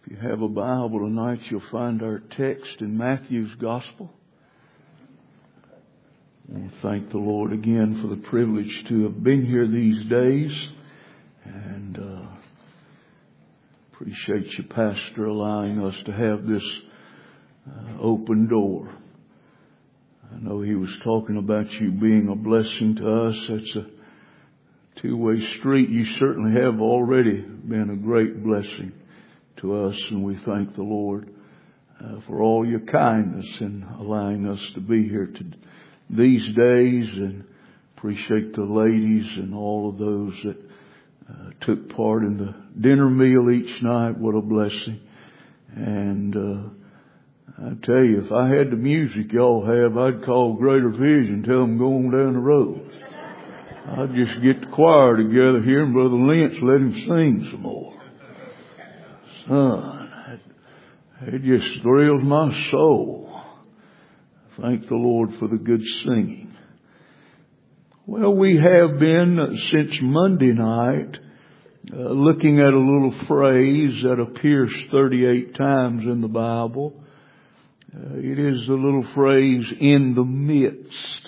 If you have a Bible tonight, you'll find our text in Matthew's Gospel. I want to thank the Lord again for the privilege to have been here these days, and appreciate you, Pastor, allowing us to have this open door. I know he was talking about you being a blessing to us. That's a two-way street. You certainly have already been a great blessing to us, and we thank the Lord for all your kindness in allowing us to be here these days, and appreciate the ladies and all of those that took part in the dinner meal each night. What a blessing. And I tell you, if I had the music y'all have, I'd call Greater Vision, tell them go on down the road. I'd just get the choir together here and Brother Lynch let him sing some more. Son, it just thrills my soul. Thank the Lord for the good singing. Well, we have been since Monday night looking at a little phrase that appears 38 times in the Bible. It is the little phrase, in the midst.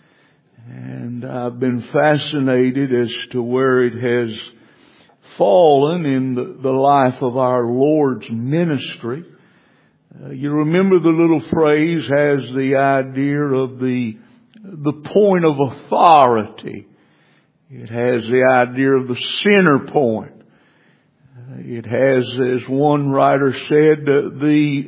And I've been fascinated as to where it has fallen in the life of our Lord's ministry. You remember the little phrase has the idea of the point of authority. It has the idea of the center point. It has, as one writer said, the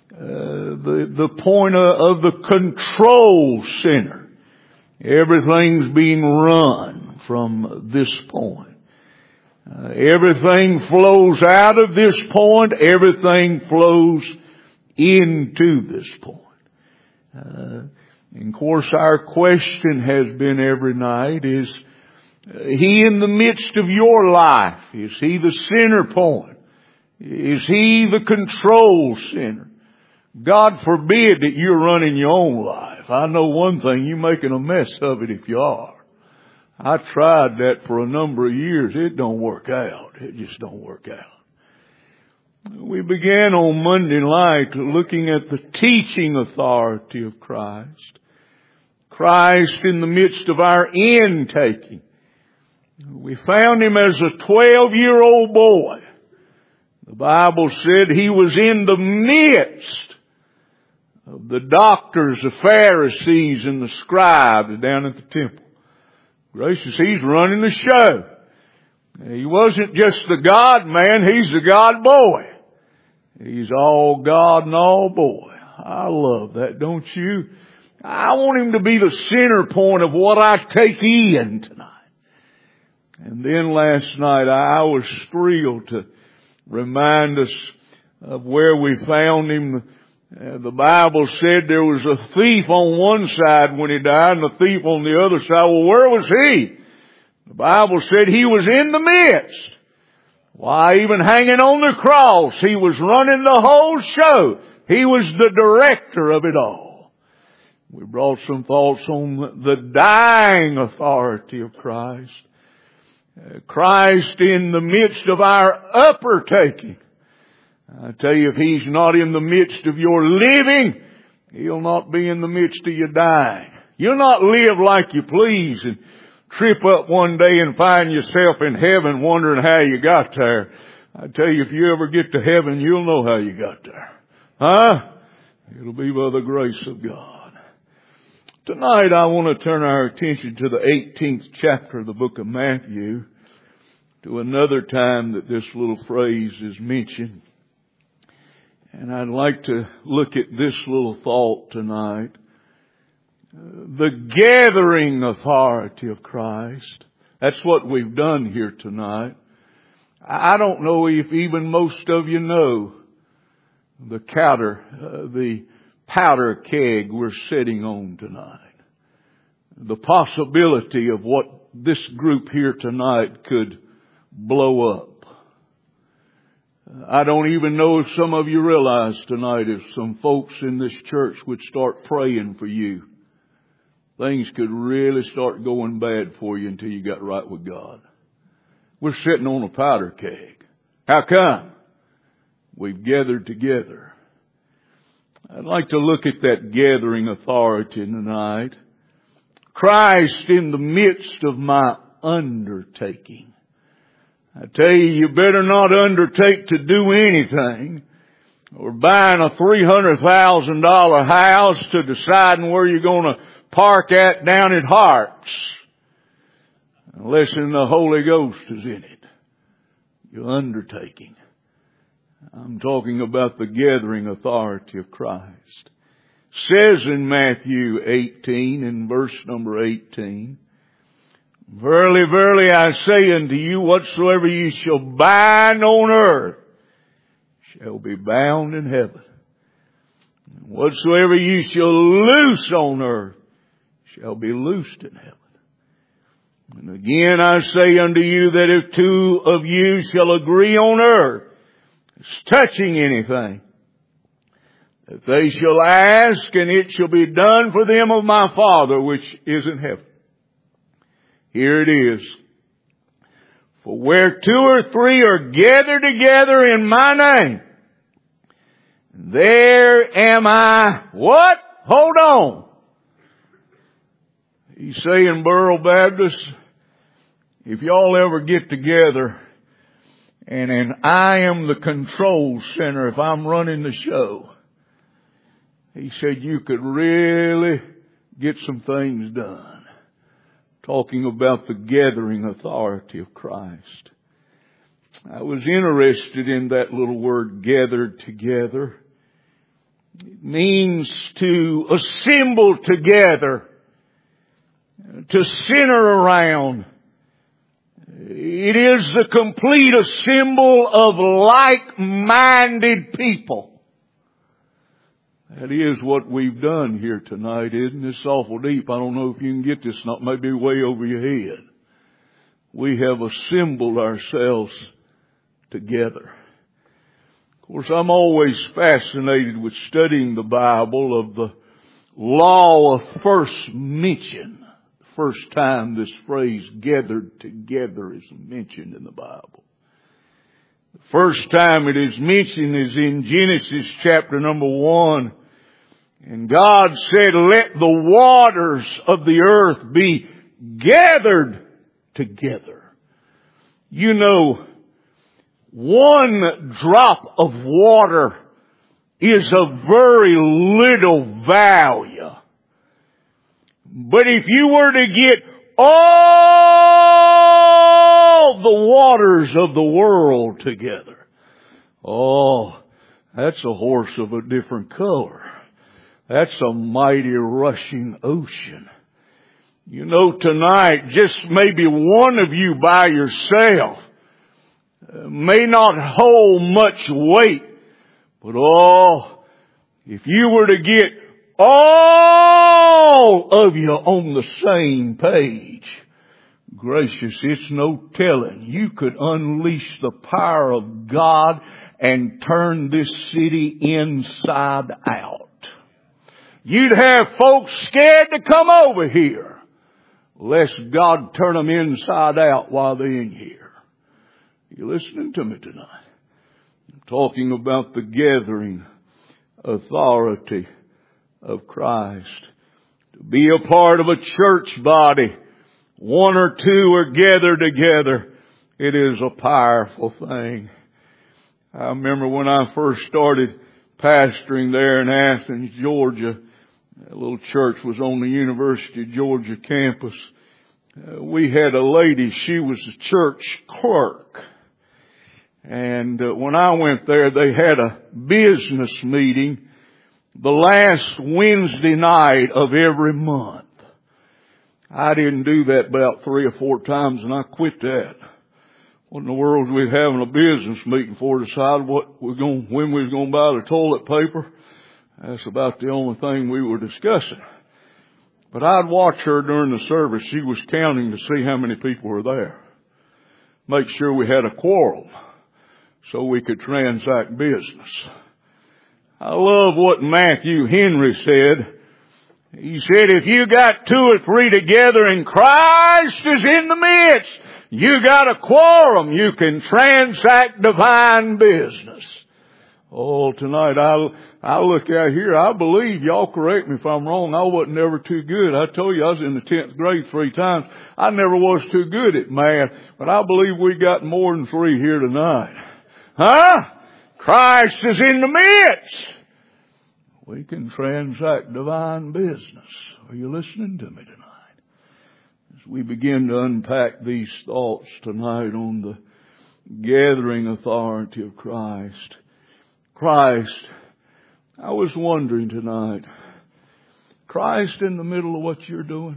point of the control center. Everything's being run from this point. Everything flows out of this point. Everything flows into this point. And of course, our question has been every night, is He in the midst of your life? Is He the center point? Is He the control center? God forbid that you're running your own life. I know one thing, you're making a mess of it if you are. I tried that for a number of years. It don't work out. It just don't work out. We began on Monday night looking at the teaching authority of Christ. Christ in the midst of our intaking. We found Him as a 12-year-old boy. The Bible said He was in the midst of the doctors, the Pharisees, and the scribes down at the temple. Gracious, He's running the show. He wasn't just the God man, He's the God boy. He's all God and all boy. I love that, don't you? I want Him to be the center point of what I take in tonight. And then last night I was thrilled to remind us of where we found Him. The Bible said there was a thief on one side when He died and a thief on the other side. Well, where was He? The Bible said He was in the midst. Why, even hanging on the cross, He was running the whole show. He was the director of it all. We brought some thoughts on the dying authority of Christ. Christ in the midst of our upper taking. I tell you, if He's not in the midst of your living, He'll not be in the midst of your dying. You'll not live like you please and trip up one day and find yourself in heaven wondering how you got there. I tell you, if you ever get to heaven, you'll know how you got there. Huh? It'll be by the grace of God. Tonight I want to turn our attention to the 18th chapter of the book of Matthew, to another time that this little phrase is mentioned. And I'd like to look at this little thought tonight. The gathering authority of Christ. That's what we've done here tonight. I don't know if even most of you know the powder keg we're sitting on tonight. The possibility of what this group here tonight could blow up. I don't even know if some of you realize tonight if some folks in this church would start praying for you, things could really start going bad for you until you got right with God. We're sitting on a powder keg. How come? we've gathered together. I'd like to look at that gathering authority tonight. Christ in the midst of my undertaking. I tell you, you better not undertake to do anything or buying a $300,000 house to deciding where you're going to park at down at Hart's. Unless the Holy Ghost is in it. Your undertaking. I'm talking about the gathering authority of Christ. Says in Matthew 18, in verse number 18, Verily, verily, I say unto you, whatsoever ye shall bind on earth shall be bound in heaven. And whatsoever ye shall loose on earth shall be loosed in heaven. And again I say unto you that if two of you shall agree on earth, touching anything, that they shall ask, and it shall be done for them of my Father which is in heaven. Here it is. For where two or three are gathered together in my name, there am I. What? Hold on. He's saying, Burrell Baptist, if y'all ever get together and I am the control center, if I'm running the show, he said you could really get some things done. Talking about the gathering authority of Christ. I was interested in that little word, gathered together. It means to assemble together, to center around. It is the complete assembly of like-minded people. That is what we've done here tonight, isn't it? It's awful deep. I don't know if you can get this, not maybe way over your head. We have assembled ourselves together. Of course, I'm always fascinated with studying the Bible of the law of first mention. The first time this phrase gathered together is mentioned in the Bible. The first time it is mentioned is in Genesis chapter number 1. And God said, let the waters of the earth be gathered together. You know, one drop of water is of very little value. But if you were to get all the waters of the world together, oh, that's a horse of a different color. That's a mighty rushing ocean. You know, tonight, just maybe one of you by yourself may not hold much weight. But oh, if you were to get all of you on the same page, gracious, it's no telling. You could unleash the power of God and turn this city inside out. You'd have folks scared to come over here, lest God turn them inside out while they're in here. You listening to me tonight? I'm talking about the gathering authority of Christ. To be a part of a church body, one or two are gathered together. It is a powerful thing. I remember when I first started pastoring there in Athens, Georgia. That little church was on the University of Georgia campus. We had a lady, she was a church clerk. And when I went there, they had a business meeting the last Wednesday night of every month. I didn't do that about 3 or 4 times and I quit that. What in the world was we having a business meeting for, decide when we was going to buy the toilet paper? That's about the only thing we were discussing. But I'd watch her during the service. She was counting to see how many people were there. Make sure we had a quorum so we could transact business. I love what Matthew Henry said. He said, if you got 2 or 3 together and Christ is in the midst, you got a quorum. You can transact divine business. Oh, tonight I look out here, I believe, y'all correct me if I'm wrong, I wasn't ever too good. I told you I was in the 10th grade 3 times. I never was too good at math, but I believe we got more than 3 here tonight. Huh? Christ is in the midst. We can transact divine business. Are you listening to me tonight? As we begin to unpack these thoughts tonight on the gathering authority of Christ. Christ, I was wondering tonight, Christ in the middle of what you're doing?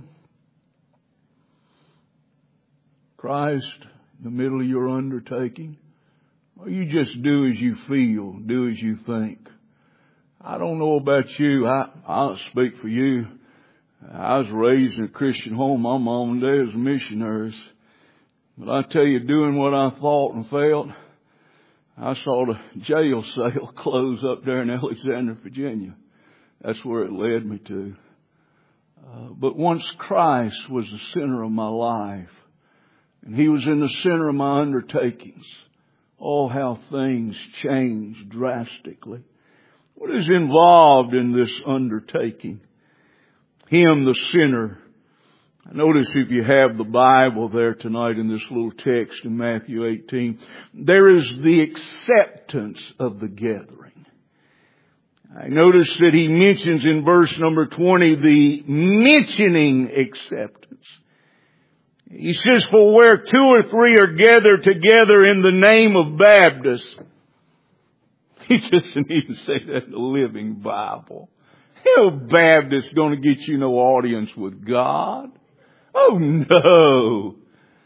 Christ in the middle of your undertaking? Or you just do as you feel, do as you think? I don't know about you. I'll speak for you. I was raised in a Christian home. My mom and dad was missionaries. But I tell you, doing what I thought and felt, I saw the jail cell close up there in Alexandria, Virginia. That's where it led me to. But once Christ was the center of my life, and He was in the center of my undertakings, oh, how things changed drastically. What is involved in this undertaking? Him, the sinner. Notice if you have the Bible there tonight in this little text in Matthew 18, there is the acceptance of the gathering. I notice that He mentions in verse number 20 the mentioning acceptance. He says, for where 2 or 3 are gathered together in the name of Baptist. He doesn't even say that in the Living Bible. How Baptist going to get you no audience with God? Oh no.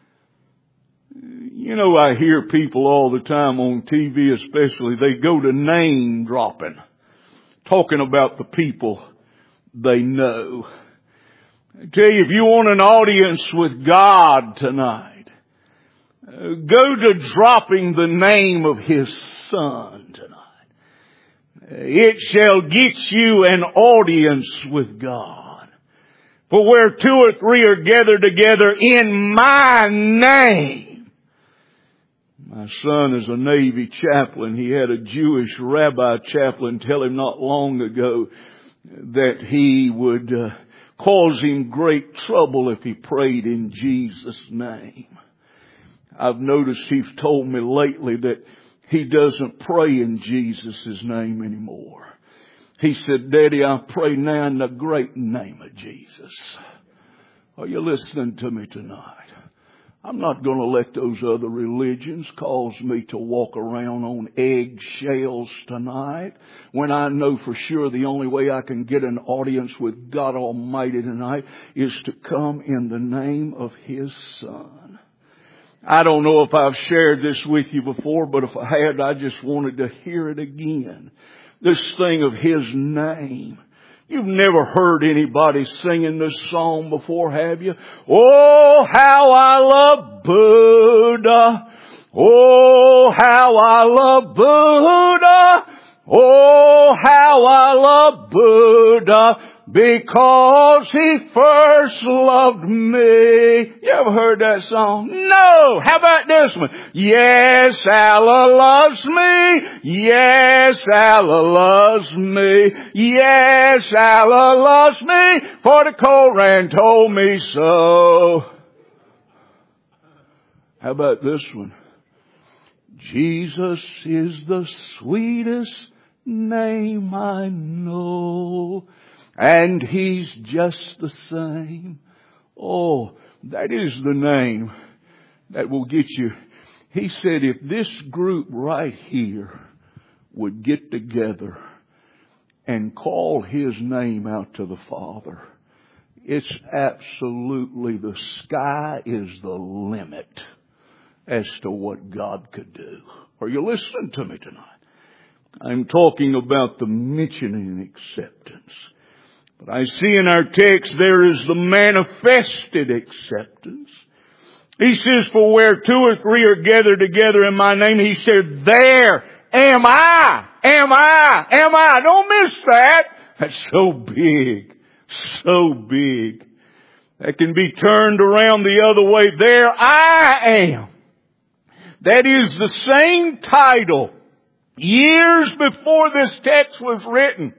You know, I hear people all the time on TV especially, they go to name dropping, talking about the people they know. I tell you, if you want an audience with God tonight, go to dropping the name of His Son tonight. It shall get you an audience with God. For where 2 or 3 are gathered together in my name. My son is a Navy chaplain. He had a Jewish rabbi chaplain tell him not long ago that he would cause him great trouble if he prayed in Jesus' name. I've noticed he's told me lately that he doesn't pray in Jesus' name anymore. He said, Daddy, I pray now in the great name of Jesus. Are you listening to me tonight? I'm not going to let those other religions cause me to walk around on eggshells tonight when I know for sure the only way I can get an audience with God Almighty tonight is to come in the name of His Son. I don't know if I've shared this with you before, but if I had, I just wanted to hear it again. This thing of His name. You've never heard anybody singing this song before, have you? Oh, how I love Buddha. Oh, how I love Buddha. Oh, how I love Buddha. Because He first loved me. You ever heard that song? No. How about this one? Yes, Allah loves me. Yes, Allah loves me. Yes, Allah loves me. For the Koran told me so. How about this one? Jesus is the sweetest name I know. And He's just the same. Oh, that is the name that will get you. He said if this group right here would get together and call His name out to the Father, it's absolutely, the sky is the limit as to what God could do. Are you listening to me tonight? I'm talking about the mentioning acceptance. But I see in our text there is the manifested acceptance. He says, for where 2 or 3 are gathered together in my name, He said, there am I. Am I. Am I. Don't miss that. That's so big. So big. That can be turned around the other way. There I am. That is the same title Years before this text was written,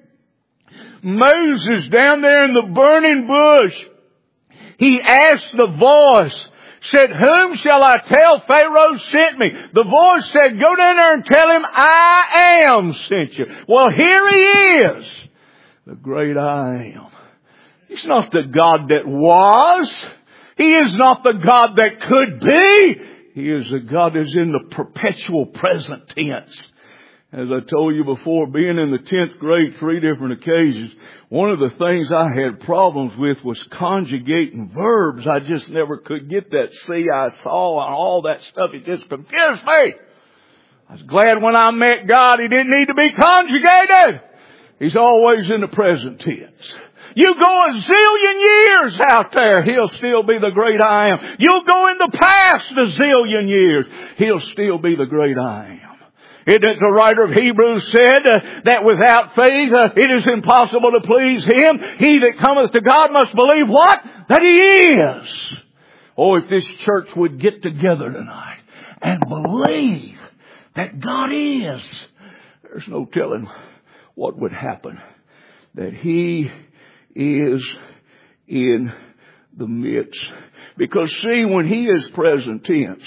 Moses down there in the burning bush, he asked the voice, said, whom shall I tell Pharaoh sent me? The voice said, go down there and tell him I am sent you. Well, here he is, the great I am. He's not the God that was. He is not the God that could be. He is the God that is in the perpetual present tense. As I told you before, being in the 10th grade 3 different occasions, one of the things I had problems with was conjugating verbs. I just never could get that see, I saw, and all that stuff. It just confused me. I was glad when I met God, He didn't need to be conjugated. He's always in the present tense. You go a zillion years out there, He'll still be the great I am. You'll go in the past a zillion years, He'll still be the great I am. The writer of Hebrews said that without faith it is impossible to please Him. He that cometh to God must believe what? That He is. Oh, if this church would get together tonight and believe that God is, there's no telling what would happen. That He is in the midst. Because see, when He is present tense,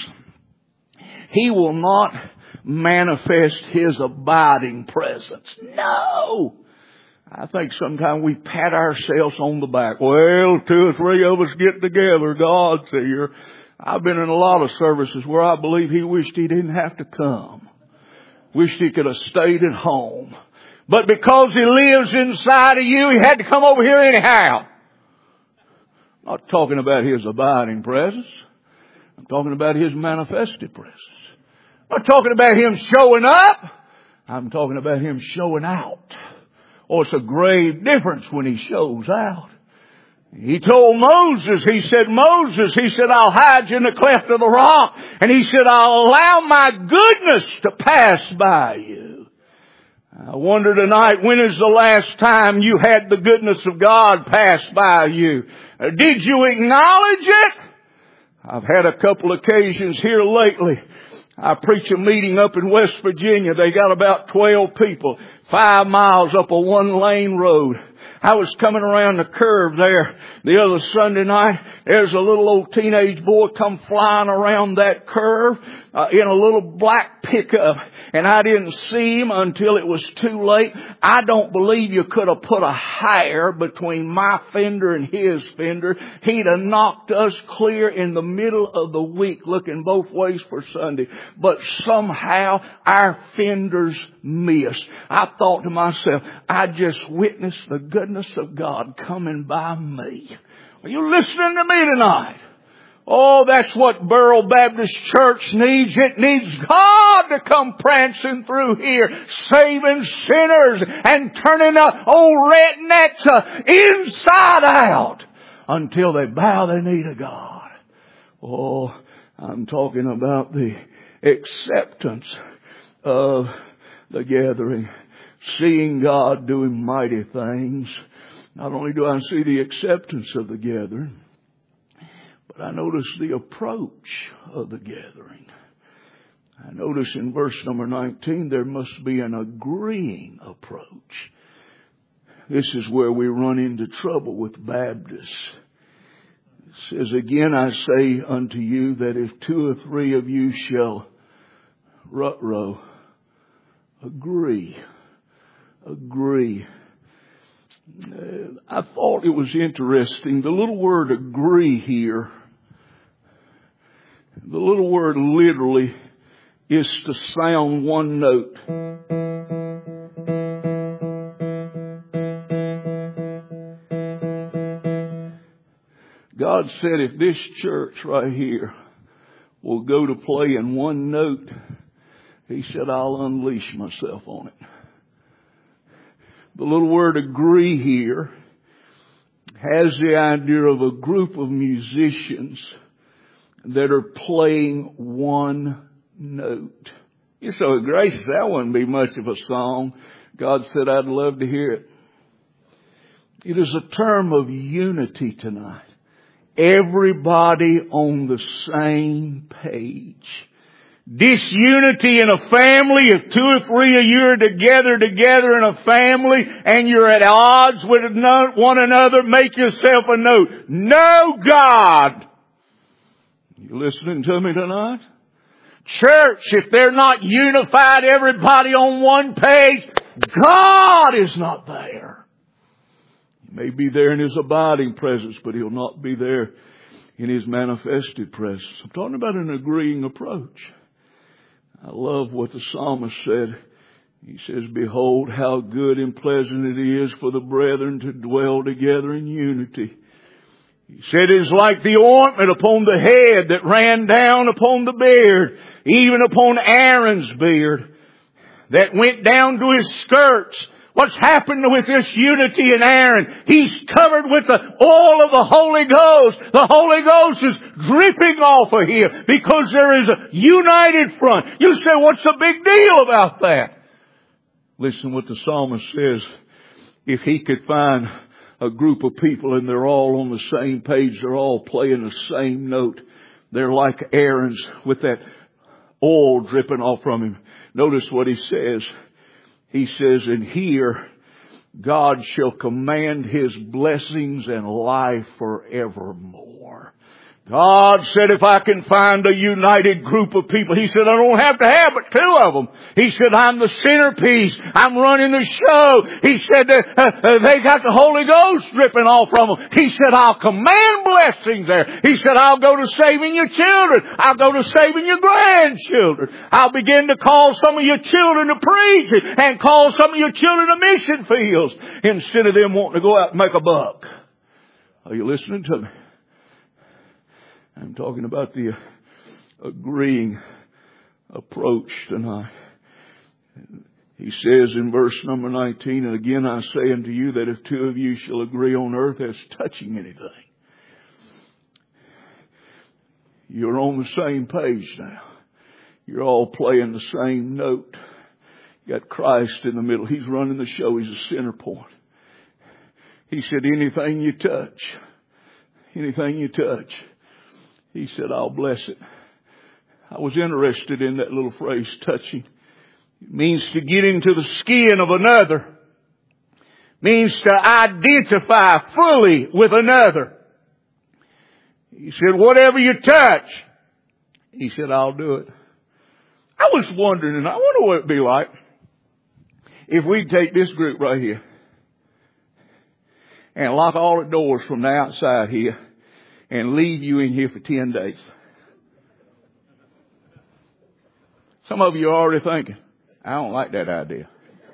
He will not manifest His abiding presence. No! I think sometimes we pat ourselves on the back. Well, 2 or 3 of us get together, God's here. I've been in a lot of services where I believe He wished He didn't have to come. Wished He could have stayed at home. But because He lives inside of you, He had to come over here anyhow. I'm not talking about His abiding presence. I'm talking about His manifested presence. I'm not talking about Him showing up. I'm talking about Him showing out. Oh, it's a grave difference when He shows out. He told Moses, He said, I'll hide you in the cleft of the rock. And He said, I'll allow my goodness to pass by you. I wonder tonight, when is the last time you had the goodness of God pass by you? Did you acknowledge it? I've had a couple occasions here lately. I preach a meeting up in West Virginia. They got about 12 people, 5 miles up a 1-lane road. I was coming around the curve there the other Sunday night. There's a little old teenage boy come flying around that curve in a little black pickup. And I didn't see him until it was too late. I don't believe you could have put a hair between my fender and his fender. He'd have knocked us clear in the middle of the week looking both ways for Sunday. But somehow our fenders missed. I thought to myself, I just witnessed the goodness of God coming by me. Are you listening to me tonight? Oh, that's what Burrell Baptist Church needs. It needs God to come prancing through here, saving sinners and turning old rednecks inside out until they bow their knee to God. Oh, I'm talking about the acceptance of the gathering. Seeing God doing mighty things. Not only do I see the acceptance of the gathering, but I notice the approach of the gathering. I notice in verse number 19, there must be an agreeing approach. This is where we run into trouble with Baptists. It says, again I say unto you that if 2 or 3 of you shall agree. I thought it was interesting. The little word agree here, the little word literally is to sound one note. God said if this church right here will go to playing one note, He said, I'll unleash myself on it. The little word agree here has the idea of a group of musicians that are playing one note. You're so gracious, that wouldn't be much of a song. God said, I'd love to hear it. It is a term of unity tonight. Everybody on the same page. Disunity in a family, if 2 or 3 of you are together in a family and you're at odds with one another, make yourself a note. No God. You listening to me tonight? Church, if they're not unified, everybody on one page, God is not there. He may be there in His abiding presence, but He'll not be there in His manifested presence. I'm talking about an agreeing approach. I love what the psalmist said. He says, behold how good and pleasant it is for the brethren to dwell together in unity. He said it is like the ointment upon the head that ran down upon the beard, even upon Aaron's beard, that went down to his skirts. What's happened with this unity in Aaron? He's covered with the oil of the Holy Ghost. The Holy Ghost is dripping off of him because there is a united front. You say, what's the big deal about that? Listen what the psalmist says. If he could find a group of people and they're all on the same page, they're all playing the same note. They're like Aaron's with that oil dripping off from him. Notice what he says. He says, and here God shall command His blessings and life forevermore. God said if I can find a united group of people, He said I don't have to have but 2 of them. He said I'm the centerpiece. I'm running the show. He said they got the Holy Ghost dripping off from them. He said I'll command blessings there. He said I'll go to saving your children. I'll go to saving your grandchildren. I'll begin to call some of your children to preach and call some of your children to mission fields instead of them wanting to go out and make a buck. Are you listening to me? I'm talking about the agreeing approach tonight. He says in verse number 19, and again I say unto you that if 2 of you shall agree on earth as touching anything, you're on the same page now. You're all playing the same note. You got Christ in the middle. He's running the show. He's the center point. He said, anything you touch, He said, I'll bless it. I was interested in that little phrase, touching. It means to get into the skin of another. It means to identify fully with another. He said, whatever you touch, He said, I'll do it. I was wondering, and I wonder what it'd be like if we'd take this group right here and lock all the doors from the outside here and leave you in here for 10 days. Some of you are already thinking, I don't like that idea.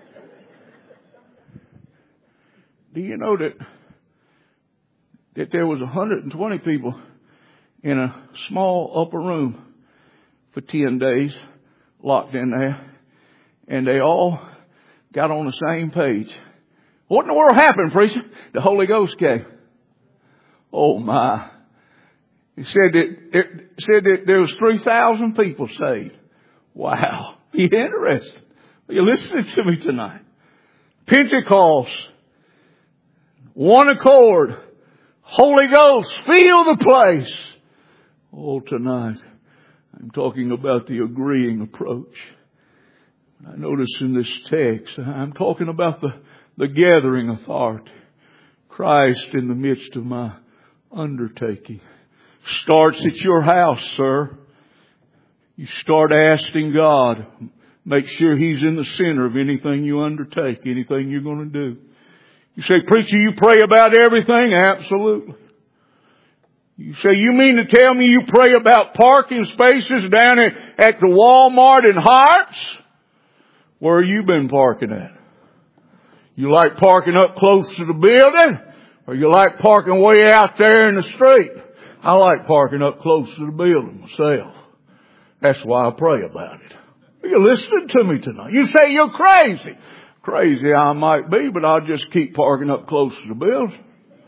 Do you know that there was 120 people in a small upper room for 10 days, locked in there, and they all got on the same page? What in the world happened, preacher? The Holy Ghost came. Oh my. He said that there was 3,000 people saved. Wow. You interested? Are you listening to me tonight? Pentecost. One accord. Holy Ghost. Fill the place. Oh, tonight I'm talking about the agreeing approach. I notice in this text, I'm talking about the gathering authority. Christ in the midst of my undertaking. Starts at your house, sir. You start asking God. Make sure He's in the center of anything you undertake, anything you're going to do. You say, preacher, you pray about everything? Absolutely. You say, you mean to tell me you pray about parking spaces down at the Walmart in Harts? Where have you been parking at? You like parking up close to the building? Or you like parking way out there in the street? I like parking up close to the building myself. That's why I pray about it. Are you listening to me tonight? You say you're crazy. Crazy I might be, but I'll just keep parking up close to the building.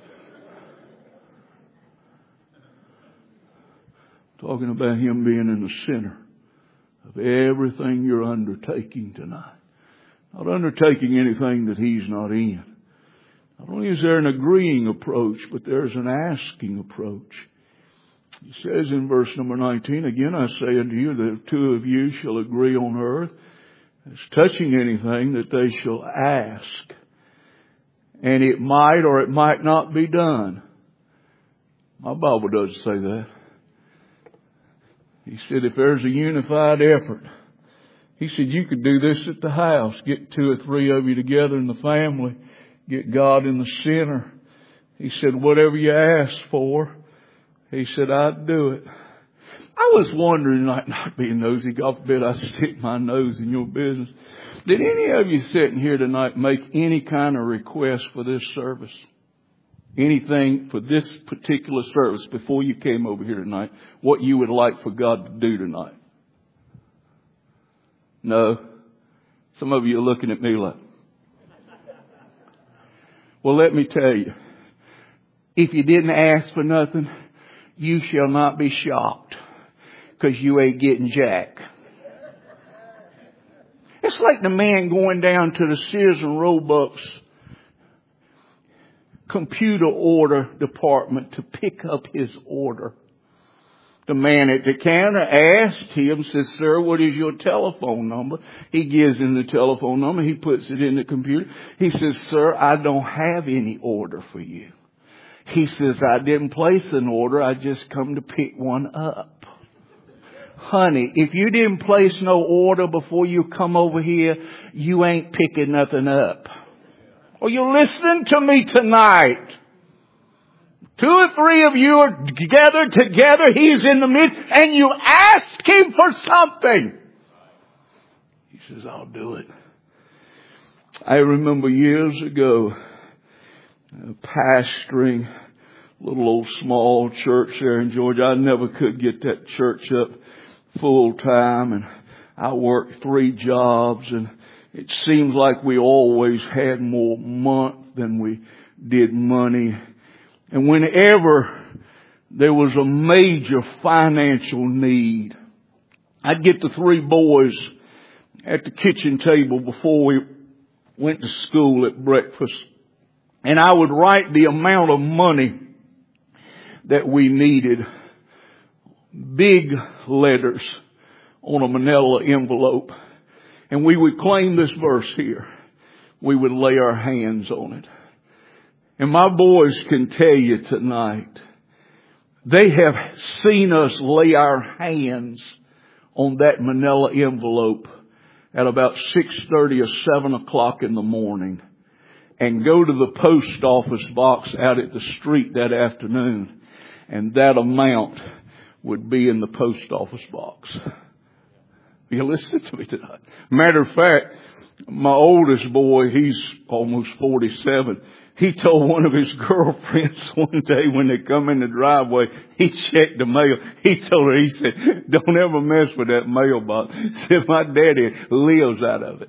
Talking about Him being in the center of everything you're undertaking tonight. Not undertaking anything that He's not in. Not only is there an agreeing approach, but there's an asking approach. He says in verse number 19, again I say unto you that if two of you shall agree on earth as touching anything that they shall ask, and it might or it might not be done. My Bible doesn't say that. He said if there's a unified effort, he said you could do this at the house. Get 2 or 3 of you together in the family. Get God in the center. He said whatever you ask for, he said I'd do it. I was wondering, not being nosy, God forbid I stick my nose in your business. Did any of you sitting here tonight make any kind of request for this service? Anything for this particular service before you came over here tonight? What you would like for God to do tonight? No. Some of you are looking at me like. Well, let me tell you. If you didn't ask for nothing, you shall not be shocked. Because you ain't getting jack. It's like the man going down to the Sears and Roebuck's computer order department to pick up his order. The man at the counter asked him, says, sir, what is your telephone number? He gives him the telephone number. He puts it in the computer. He says, sir, I don't have any order for you. He says, I didn't place an order. I just come to pick one up. Honey, if you didn't place no order before you come over here, you ain't picking nothing up. Are you listening to me tonight? 2 or 3 of you are gathered together. He's in the midst and you ask him for something. He says, I'll do it. I remember years ago pastoring a little old small church there in Georgia. I never could get that church up full time, and I worked 3 jobs, and it seems like we always had more month than we did money. And whenever there was a major financial need, I'd get the 3 boys at the kitchen table before we went to school at breakfast, and I would write the amount of money that we needed, big letters on a manila envelope. And we would claim this verse here. We would lay our hands on it. And my boys can tell you tonight, they have seen us lay our hands on that manila envelope at about 6:30 or 7 o'clock in the morning and go to the post office box out at the street that afternoon, and that amount would be in the post office box. You listen to me tonight. Matter of fact, my oldest boy, he's almost 47. He told one of his girlfriends one day when they come in the driveway, he checked the mail. He told her, he said, don't ever mess with that mailbox. He said, my daddy lives out of it.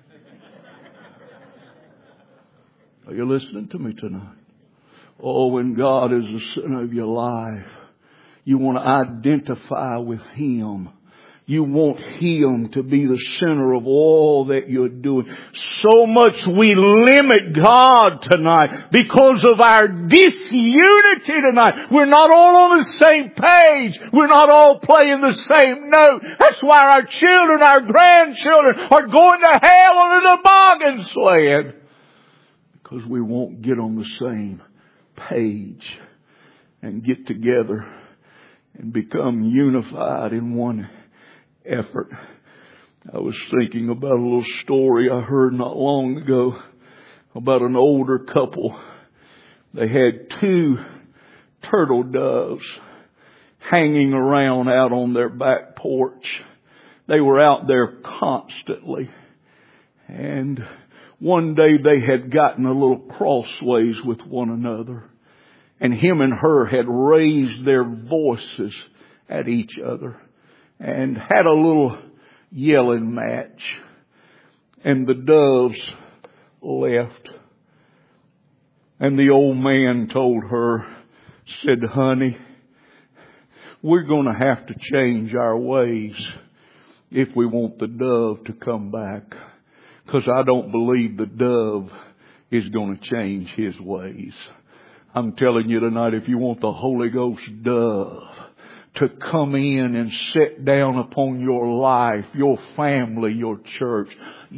Are you listening to me tonight? Oh, when God is the center of your life, you want to identify with Him. You want Him to be the center of all that you're doing. So much we limit God tonight because of our disunity tonight. We're not all on the same page. We're not all playing the same note. That's why our children, our grandchildren are going to hell on a toboggan sled. Because we won't get on the same page and get together and become unified in one effort. I was thinking about a little story I heard not long ago about an older couple. They had 2 turtle doves hanging around out on their back porch. They were out there constantly. And one day they had gotten a little crossways with one another. And him and her had raised their voices at each other and had a little yelling match. And the doves left. And the old man told her, said, honey, we're going to have to change our ways if we want the dove to come back. Because I don't believe the dove is going to change his ways. I'm telling you tonight, if you want the Holy Ghost dove to come in and sit down upon your life, your family, your church,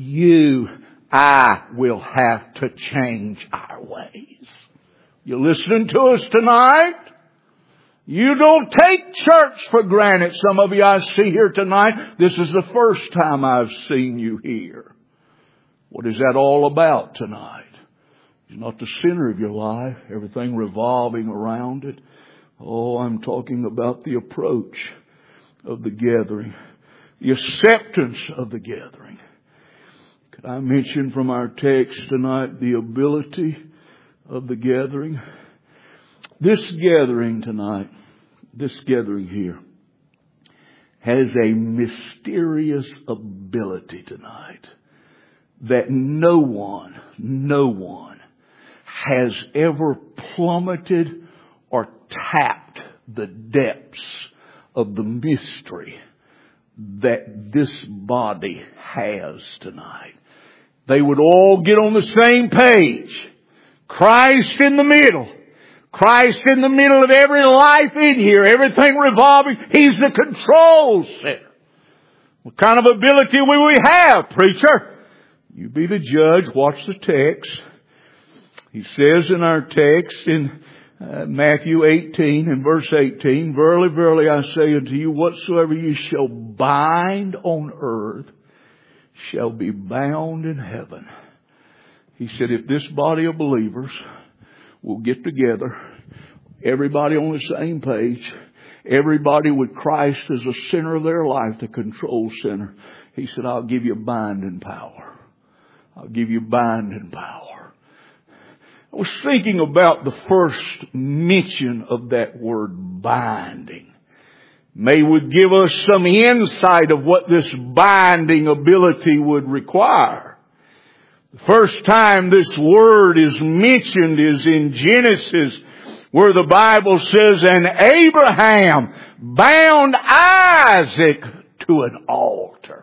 I will have to change our ways. You listening to us tonight? You don't take church for granted. Some of you I see here tonight, this is the first time I've seen you here. What is that all about tonight? It's not the center of your life, everything revolving around it. Oh, I'm talking about the approach of the gathering, the acceptance of the gathering. Could I mention from our text tonight the ability of the gathering? This gathering tonight, this gathering here, has a mysterious ability tonight that no one has ever plummeted or tapped the depths of the mystery that this body has tonight. They would all get on the same page. Christ in the middle. Christ in the middle of every life in here. Everything revolving. He's the control center. What kind of ability will we have, preacher? You be the judge. Watch the text. He says in our text in Matthew 18 and verse 18, Verily, verily, I say unto you, whatsoever you shall bind on earth shall be bound in heaven. He said, if this body of believers will get together, everybody on the same page, everybody with Christ as the center of their life, the control center, he said, I'll give you binding power. I'll give you binding power. I was thinking about the first mention of that word binding. May would give us some insight of what this binding ability would require. The first time this word is mentioned is in Genesis, where the Bible says, and Abraham bound Isaac to an altar.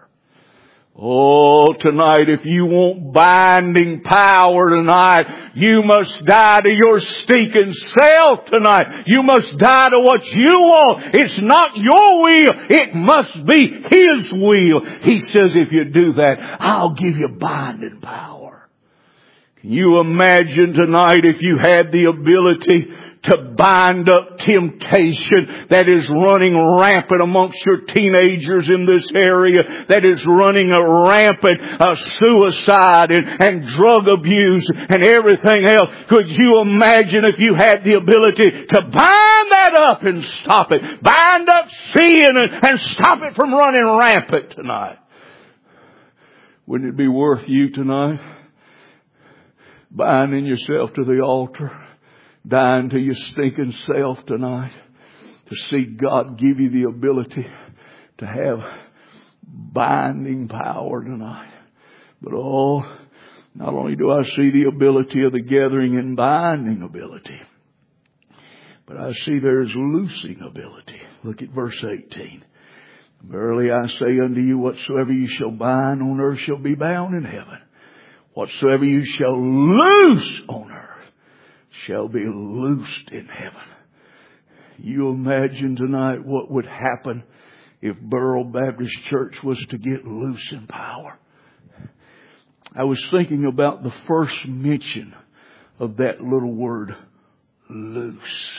Oh, tonight, if you want binding power tonight, you must die to your stinking self tonight. You must die to what you want. It's not your will. It must be His will. He says, if you do that, I'll give you binding power. Can you imagine tonight if you had the ability to bind up temptation that is running rampant amongst your teenagers in this area, that is running a rampant suicide and drug abuse and everything else? Could you imagine if you had the ability to bind that up and stop it? Bind up sin and stop it from running rampant tonight. Wouldn't it be worth you tonight binding yourself to the altar? Dying to your stinking self tonight, to see God give you the ability to have binding power tonight. But not only do I see the ability of the gathering and binding ability, but I see there's loosing ability. Look at verse 18. Verily I say unto you, whatsoever you shall bind on earth shall be bound in heaven. Whatsoever you shall loose on earth shall be loosed in heaven. You imagine tonight what would happen if Burrell Baptist Church was to get loose in power. I was thinking about the first mention of that little word, loose.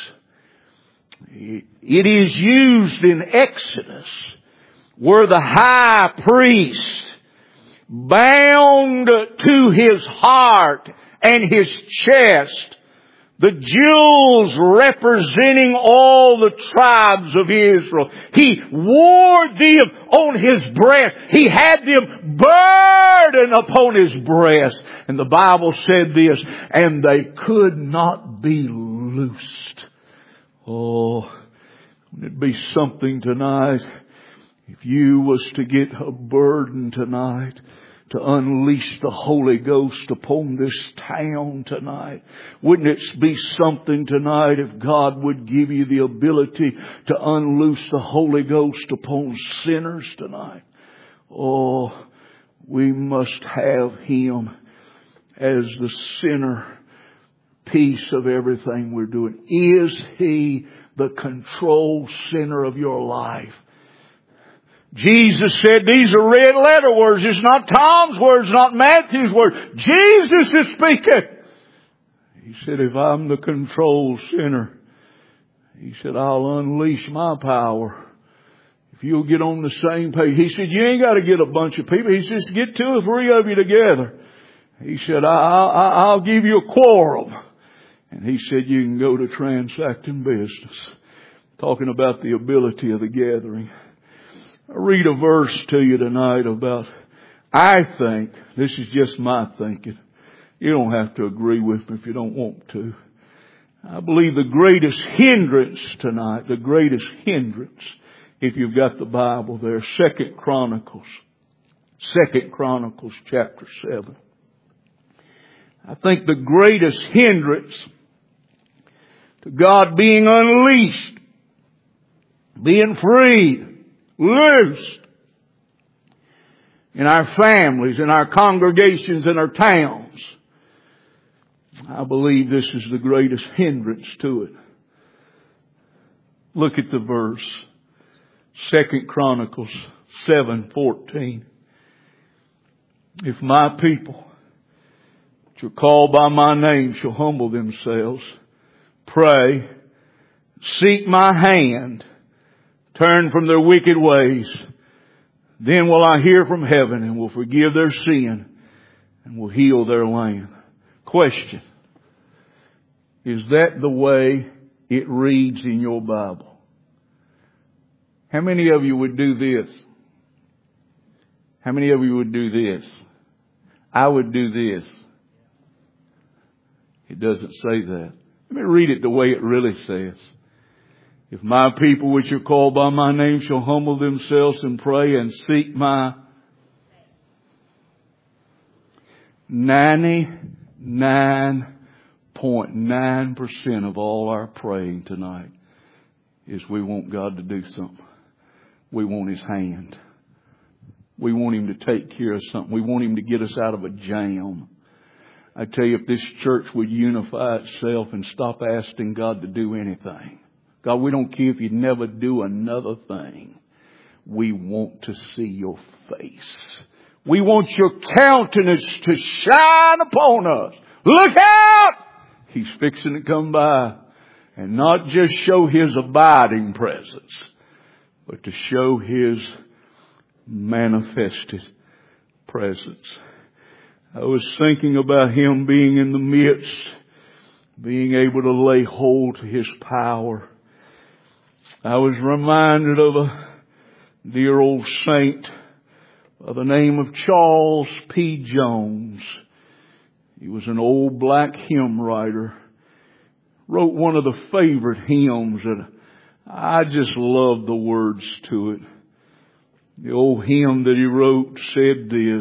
It is used in Exodus, where the high priest bound to his heart and his chest the jewels representing all the tribes of Israel. He wore them on his breast. He had them burden upon his breast. And the Bible said this, and they could not be loosed. Oh, wouldn't it be something tonight if you was to get a burden tonight to unleash the Holy Ghost upon this town tonight? Wouldn't it be something tonight if God would give you the ability to unloose the Holy Ghost upon sinners tonight? Oh, we must have Him as the center piece of everything we're doing? Is He the control center of your life? Jesus said these are red letter words. It's not Tom's words, not Matthew's words. Jesus is speaking. He said, if I'm the control center, He said, I'll unleash my power. If you'll get on the same page. He said, you ain't got to get a bunch of people. He says, get 2 or 3 of you together. He said, I'll give you a quorum. And He said, you can go to transacting business. Talking about the ability of the gathering. I'll read a verse to you tonight about, I think, this is just my thinking. You don't have to agree with me if you don't want to. I believe the greatest hindrance tonight, the greatest hindrance, if you've got the Bible there, 2 Chronicles chapter 7. I think the greatest hindrance to God being unleashed, being freed, loosed in our families, in our congregations, in our towns. I believe this is the greatest hindrance to it. Look at the verse. 2 Chronicles 7:14. If my people, which are called by my name, shall humble themselves, pray, seek my hand, turn from their wicked ways, then will I hear from heaven and will forgive their sin and will heal their land. Question. Is that the way it reads in your Bible? How many of you would do this? How many of you would do this? I would do this. It doesn't say that. Let me read it the way it really says. If my people which are called by my name shall humble themselves and pray and seek my 99.9% of all our praying tonight is we want God to do something. We want His hand. We want Him to take care of something. We want Him to get us out of a jam. I tell you, if this church would unify itself and stop asking God to do anything. God, we don't care if you never do another thing. We want to see your face. We want your countenance to shine upon us. Look out! He's fixing to come by. And not just show His abiding presence, but to show His manifested presence. I was thinking about Him being in the midst, being able to lay hold to His power. I was reminded of a dear old saint by the name of Charles P. Jones. He was an old black hymn writer. Wrote one of the favorite hymns that I just love the words to it. The old hymn that he wrote said this: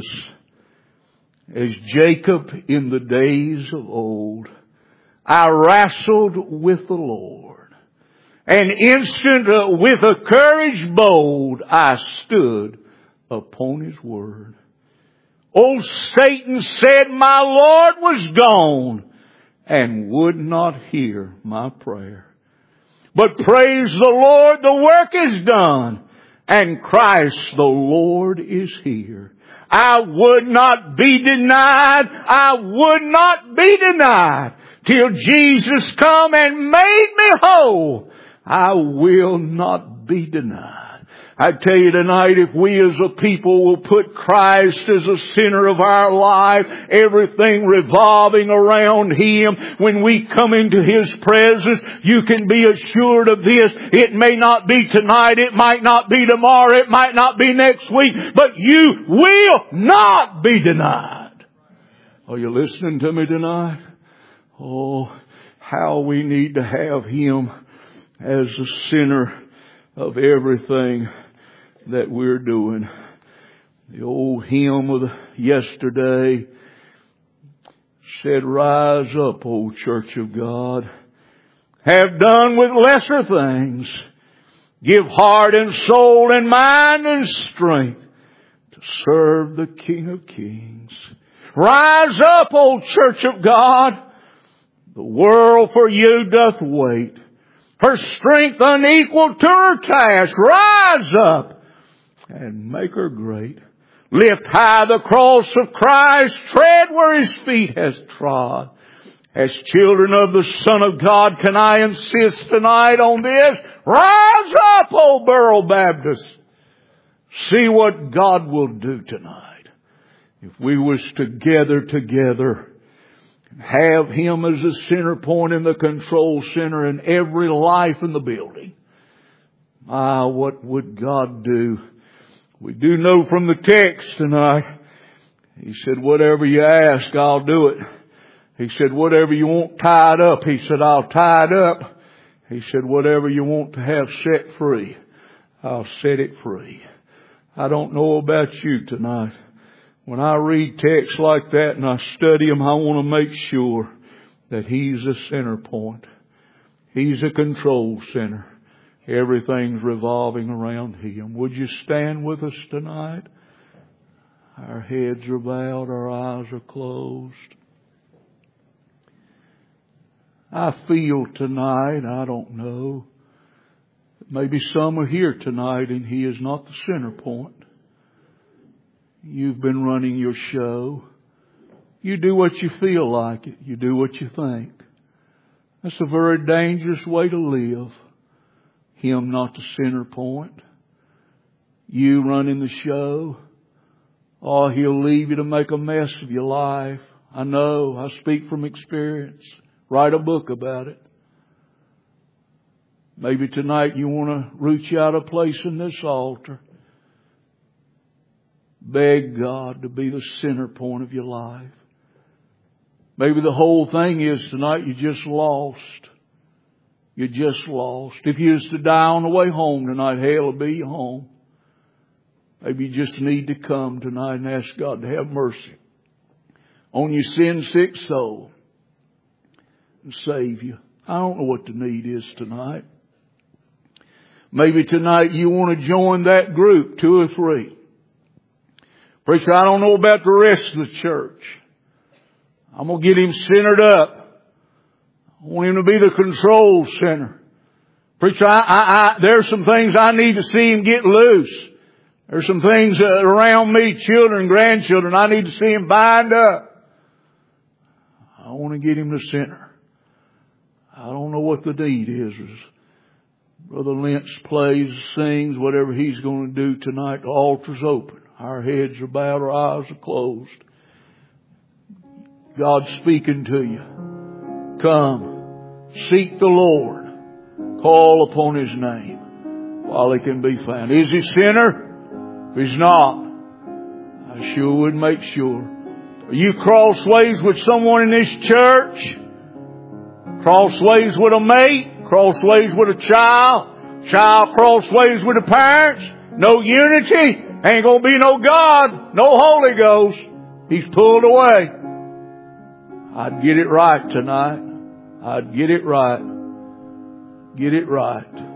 as Jacob in the days of old, I wrestled with the Lord, and instant with a courage bold, I stood upon His word. Old Satan said my Lord was gone, and would not hear my prayer. But praise the Lord, the work is done, and Christ the Lord is here. I would not be denied. I would not be denied till Jesus come and made me whole. I will not be denied. I tell you tonight, if we as a people will put Christ as the center of our life, everything revolving around Him, when we come into His presence, you can be assured of this. It may not be tonight, it might not be tomorrow, it might not be next week, but you will not be denied. Are you listening to me tonight? Oh, how we need to have Him as the center of everything that we're doing. The old hymn of yesterday said, rise up, O church of God. Have done with lesser things. Give heart and soul and mind and strength to serve the King of Kings. Rise up, O church of God. The world for you doth wait. Her strength unequal to her task. Rise up and make her great. Lift high the cross of Christ. Tread where His feet has trod. As children of the Son of God, can I insist tonight on this? Rise up, O Burrell Baptist. See what God will do tonight. If we was to gather together, have Him as the center point and the control center in every life in the building, what would God do? We do know from the text tonight, He said, whatever you ask, I'll do it. He said, whatever you want tied up, He said, I'll tie it up. He said, whatever you want to have set free, I'll set it free. I don't know about you tonight. When I read texts like that and I study them, I want to make sure that He's the center point. He's a control center. Everything's revolving around Him. Would you stand with us tonight? Our heads are bowed, our eyes are closed. I feel tonight, I don't know, maybe some are here tonight and He is not the center point. You've been running your show. You do what you feel like it. You do what you think. That's a very dangerous way to live. Him not the center point. You running the show. Oh, He'll leave you to make a mess of your life. I know. I speak from experience. Write a book about it. Maybe tonight you want to reach out a place in this altar. Beg God to be the center point of your life. Maybe the whole thing is tonight you're just lost. You're just lost. If you was to die on the way home tonight, hell will be your home. Maybe you just need to come tonight and ask God to have mercy on your sin-sick soul and save you. I don't know what the need is tonight. Maybe tonight you want to join that group, 2 or 3. Preacher, I don't know about the rest of the church. I'm going to get him centered up. I want him to be the control center. Preacher, there's some things I need to see him get loose. There's some things around me, children, grandchildren, I need to see him bind up. I want to get him to center. I don't know what the need is. Brother Lynch plays, sings, whatever he's going to do tonight, the altar's open. Our heads are bowed, our eyes are closed. God's speaking to you. Come, seek the Lord. Call upon His name while He can be found. Is He sinner? If He's not, I sure would make sure. Are you crossways with someone in this church? Crossways with a mate? Crossways with a child? Child crossways with the parents? No unity? Ain't gonna be no God, no Holy Ghost. He's pulled away. I'd get it right tonight. I'd get it right. Get it right.